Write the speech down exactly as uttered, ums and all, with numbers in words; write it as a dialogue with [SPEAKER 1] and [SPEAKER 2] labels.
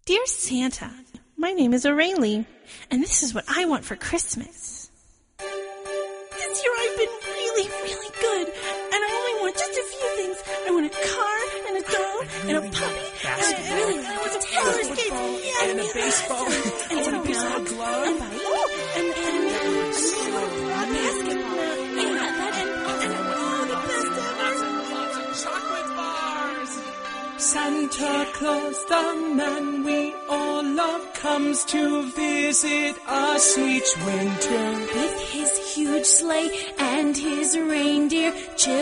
[SPEAKER 1] Dear Santa, my name is Aurelie, and this is what I want for Christmas. This year I've been really, really good, and I only want just a few things. I want a car, and a doll, and a puppy, and I really I want some roller skates, yeah,
[SPEAKER 2] and a baseball,
[SPEAKER 1] and
[SPEAKER 2] I want a baseball glove,
[SPEAKER 1] and and and and a basketball, yeah, that and and all the best ever.
[SPEAKER 2] lots of chocolate bars.
[SPEAKER 3] Santa Claus, the man we all love, comes to visit us each winter.
[SPEAKER 4] With his huge sleigh and his reindeer,